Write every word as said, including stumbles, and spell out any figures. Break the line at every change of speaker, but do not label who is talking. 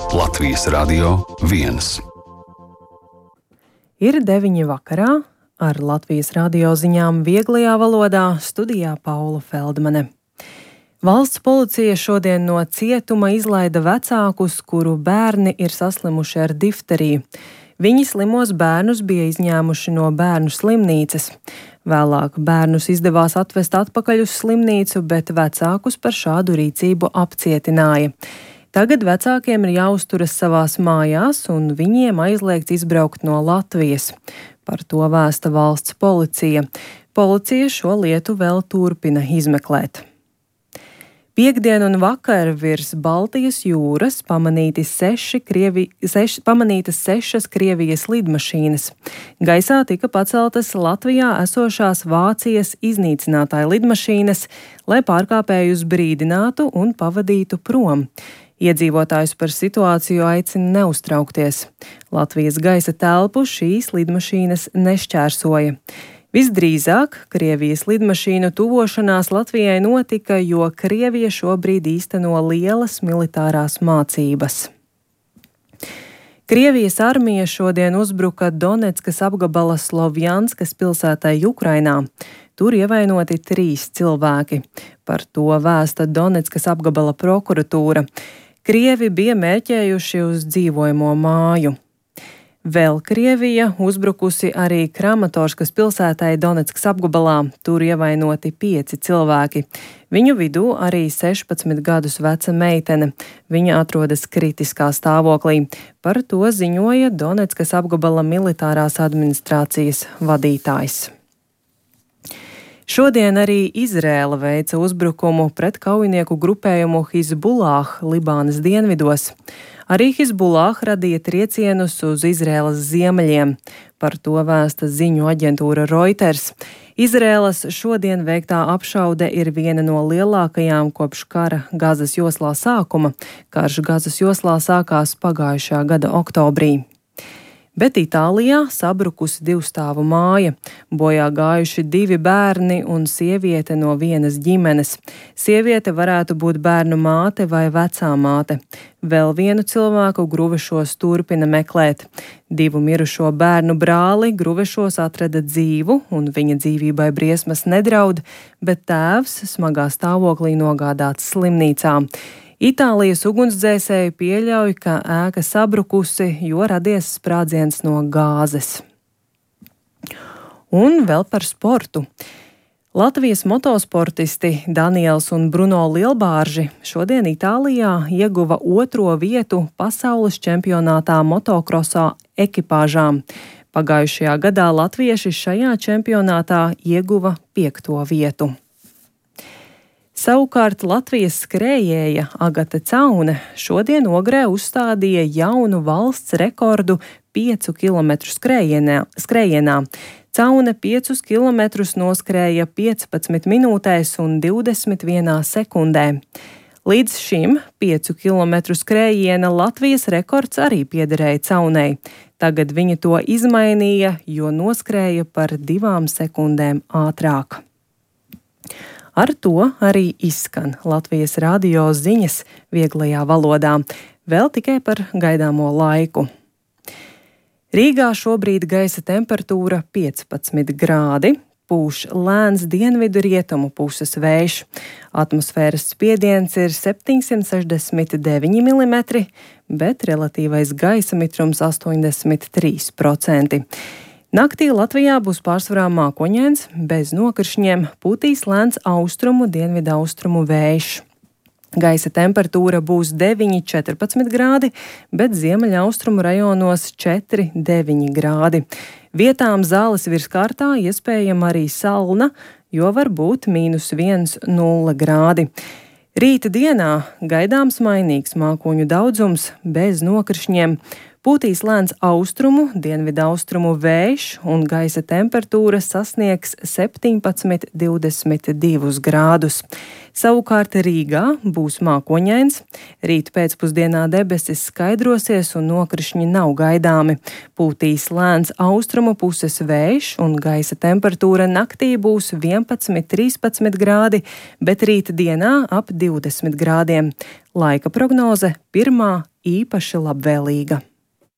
Latvijas Radio viens.
Ir deviņi vakarā, ar Latvijas radio ziņām vieglajā valodā, studijā Paula Feldmane. Valsts policija šodien no cietuma izlaida vecākus, kuru bērni ir saslimuši ar difteriju. Viņi slimos bērnus bija izņēmuši no bērnu slimnīcas. Vēlāk bērnus izdevās atvest atpakaļ uz slimnīcu, bet vecākus par šādu rīcību apcietināja. Tagad vecākiem ir jāuzturas savās mājās, un viņiem aizliegts izbraukt no Latvijas. Par to vēsta valsts policija. Policija šo lietu vēl turpina izmeklēt. Piektdien un vakar virs Baltijas jūras pamanīti seši Krievi, seš, pamanītas sešas Krievijas lidmašīnas. Gaisā tika paceltas Latvijā esošās Vācijas iznīcinātāju lidmašīnas, lai pārkāpējus brīdinātu un pavadītu prom. Iedzīvotājus par situāciju aicina neuztraukties. Latvijas gaisa telpu šīs lidmašīnas nešķērsoja. Visdrīzāk Krievijas lidmašīnu tuvošanās Latvijai notika, jo Krievija šobrīd īsteno lielas militārās mācības. Krievijas armija šodien uzbruka Doneckas apgabala Slovjanskas pilsētai Ukrainā. Tur ievainoti trīs cilvēki. Par to vēsta Doneckas apgabala prokuratūra. Krievi bija mērķējuši uz dzīvojamo māju. Vēl Krievija uzbrukusi arī Kramatorskas pilsētai Doneckas apgabalā. Tur ievainoti pieci cilvēki. Viņu vidū arī sešpadsmit gadus veca meitene. Viņa atrodas kritiskā stāvoklī. Par to ziņoja Doneckas apgabala militārās administrācijas vadītājs. Šodien arī Izrēla veica uzbrukumu pret kaujinieku grupējumu Hizbullah Libānas dienvidos. Arī Hizbullah radīja triecienus uz Izrēlas ziemeļiem. Par to vēsta ziņu aģentūra Reuters. Izrēlas šodien veiktā apšaude ir viena no lielākajām kopš kara Gazas joslā sākuma. Karš Gazas joslā sākās pagājušā gada oktobrī. Bet Itālijā sabrukusi divstāvu māja. Bojā gājuši divi bērni un sieviete no vienas ģimenes. Sieviete varētu būt bērnu māte vai vecā māte. Vēl vienu cilvēku gruvešos turpina meklēt. Divu mirušo bērnu brāli gruvešos atrada dzīvu, un viņa dzīvībai briesmas nedraud, bet tēvs smagā stāvoklī nogādāts slimnīcā. Itālijas ugunsdzēsēji pieļauj, ka ēka sabrukusi, jo radies sprādziens no gāzes. Un vēl par sportu. Latvijas motosportisti Daniels un Bruno Lielbārži šodien Itālijā ieguva otro vietu pasaules čempionātā motokrosā ekipāžām. Pagājušajā gadā latvieši šajā čempionātā ieguva piekto vietu. Savukārt Latvijas skrējēja Agate Caune šodien Ogrē uzstādīja jaunu valsts rekordu piecu kilometru skrējienā. skrējienā. Caune piecus kilometrus noskrēja piecpadsmit minūtēs un divdesmit vienā sekundē. Līdz šim piecu kilometru skrējiena Latvijas rekords arī piederēja Caunei. Tagad viņa to izmainīja, jo noskrēja par divām sekundēm ātrāk. Ar to arī izskan Latvijas radio ziņas vieglajā valodā, vēl tikai par gaidāmo laiku. Rīgā šobrīd gaisa temperatūra piecpadsmit grādi, pūš lēns dienvidu rietumu puses vējš. Atmosfēras spiediens ir septiņsimt sešdesmit deviņi milimetri, bet relatīvais gaisa mitrums astoņdesmit trīs procenti. Naktī Latvijā būs pārsvarā mākoņains, bez nokrišņiem, pūtīs lēns austrumu dienvidaustrumu vējš. Gaisa temperatūra būs deviņi četrpadsmit grādi, bet ziemeļaustrumu rajonos četri deviņi grādi. Vietām zāles virskārtā iespējama arī salna, jo var būt mīnus viens nulle grādi. Rīta dienā gaidāms mainīgs mākoņu daudzums, bez nokrišņiem. Pūtīs lēns austrumu, dienvidaustrumu vējš un gaisa temperatūra sasniegs septiņpadsmit divdesmit divus grādus. Savukārt Rīgā būs mākoņains, rīt pēcpusdienā debesis skaidrosies un nokrišņi nav gaidāmi. Pūtīs lēns austrumu puses vējš un gaisa temperatūra naktī būs vienpadsmit trīspadsmit grādi, bet rīta dienā ap divdesmit grādiem. Laika prognoze pirmā īpaši labvēlīga.